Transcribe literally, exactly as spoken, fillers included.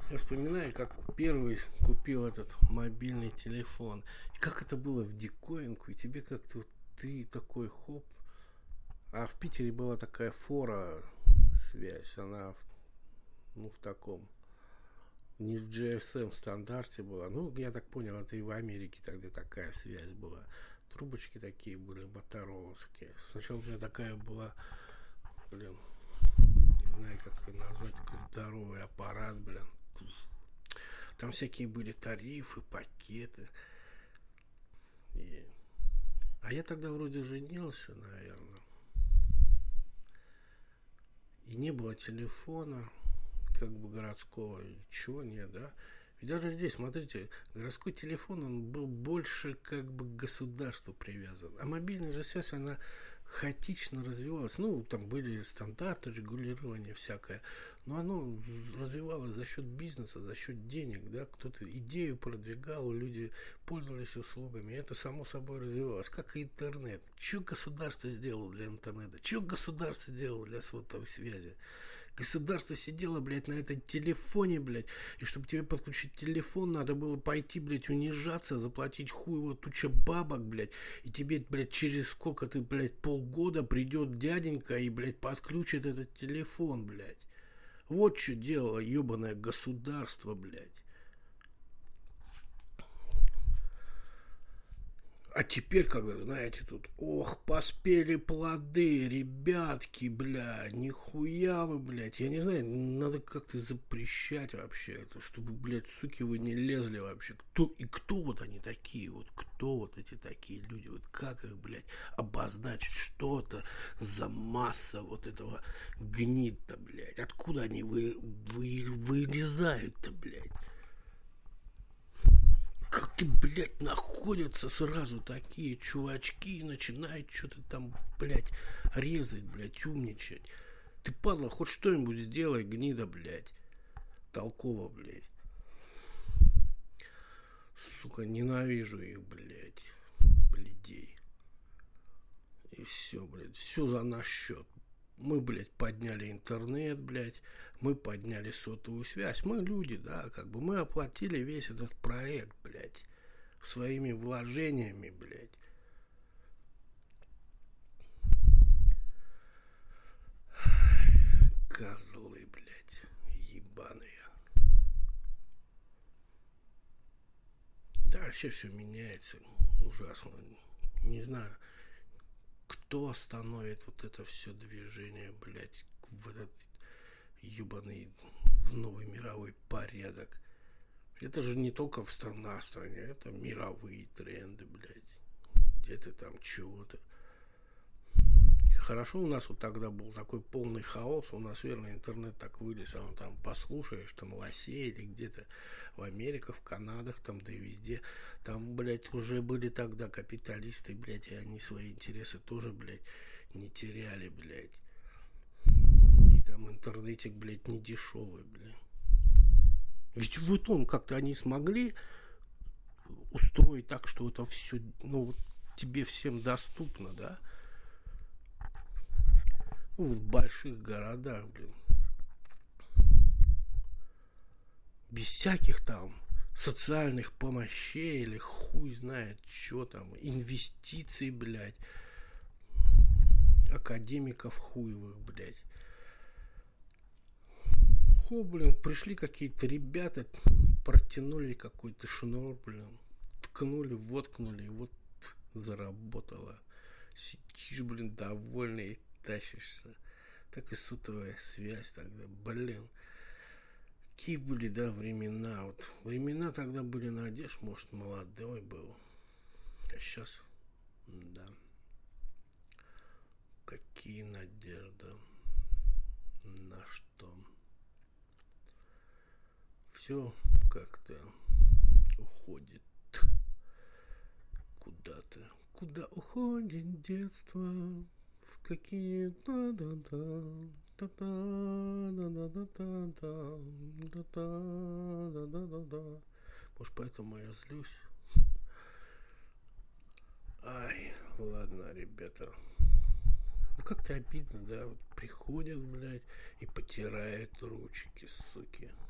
Я вспоминаю, как первый купил этот мобильный телефон. И как это было в диковинку. И тебе как-то вот ты такой хоп. А в Питере была такая фора связь. Она в, ну, в таком не в джи эс эм стандарте была. Ну, я так понял, это и в Америке тогда такая связь была. Трубочки такие были мотороловские. Сначала у меня такая была, блин, не знаю, как ее назвать, такой здоровый аппарат, блин. Там всякие были тарифы, пакеты. И... А я тогда вроде женился, наверное. И не было телефона, как бы городского, чего нет, да? Ведь даже здесь, смотрите, городской телефон, он был больше как бы к государству привязан. А мобильная же связь, она хаотично развивалась. Ну, там были стандарты, регулирование всякое. Но оно развивалось за счет бизнеса, за счет денег, да. Кто-то идею продвигал, люди пользовались услугами. И это само собой развивалось. Как и интернет. Что государство сделало для интернета? Что государство сделало для сотовой связи? Государство сидело, блядь, на этом телефоне, блядь. И чтобы тебе подключить телефон, надо было пойти, блядь, унижаться, заплатить хуево туча бабок, блядь. И тебе, блядь, через сколько ты, блядь, полгода придет дяденька и, блядь, подключит этот телефон, блядь. Вот что делало ебаное государство, блядь. А теперь, когда, знаете, тут, ох, поспели плоды, ребятки, бля, нихуя вы, блядь, я не знаю, надо как-то запрещать вообще это, чтобы, блядь, суки, вы не лезли вообще. Кто и кто вот они такие, вот кто вот эти такие люди, вот как их, блядь, обозначить, что это за масса вот этого гнида, блядь, откуда они вы, вы, вылезают-то, блядь. Как и, блядь, находятся сразу такие чувачки и начинают что-то там, блядь, резать, блядь, умничать. Ты, падла, хоть что-нибудь сделай, гнида, блядь. Толково, блядь. Сука, ненавижу их, блядь. Блядей. И все, блядь, все за наш счет. Мы, блядь, подняли интернет, блядь, мы подняли сотовую связь. Мы люди, да, как бы мы оплатили весь этот проект, блядь, своими вложениями, блядь. Козлы, блядь, ебаные. Да, вообще все меняется ужасно. Не знаю, кто остановит вот это все движение, блядь, в этот ебаный новый мировой порядок. Это же не только в страна стране, это мировые тренды, блядь. Где-то там чего-то. Хорошо, у нас вот тогда был такой полный хаос, у нас, верно, интернет так вылез, а он там послушаешь, там, лосей или где-то в Америке, в Канадах, там, да и везде, там, блядь, уже были тогда капиталисты, блядь, и они свои интересы тоже, блядь, не теряли, блядь. И там интернетик, блядь, не дешевый, блядь. Ведь вот он как-то они смогли устроить так, что это все, ну, тебе всем доступно, да? Ну, в больших городах, блин. Без всяких там социальных помощей или хуй знает что там, инвестиций, блядь, академиков хуевых, блядь. Хо, блин, пришли какие-то ребята, протянули какой-то шнур, блин, ткнули, воткнули, и вот заработало. Сидишь, блин, довольный, тащишься. Так и сотовая связь тогда, блин. Какие были, да, времена. Вот времена тогда были, надежд, может, молодой был. А сейчас, да. Какие надежды? На что? Все как-то уходит куда-то. Куда уходит детство? В какие да-да-да. Да-да-да-да-да-да-да-да-да-да-да. Может, поэтому я злюсь? Ай, ладно, ребята. Ну, как-то обидно, да? Вот приходят, блядь, и потирают ручки, суки.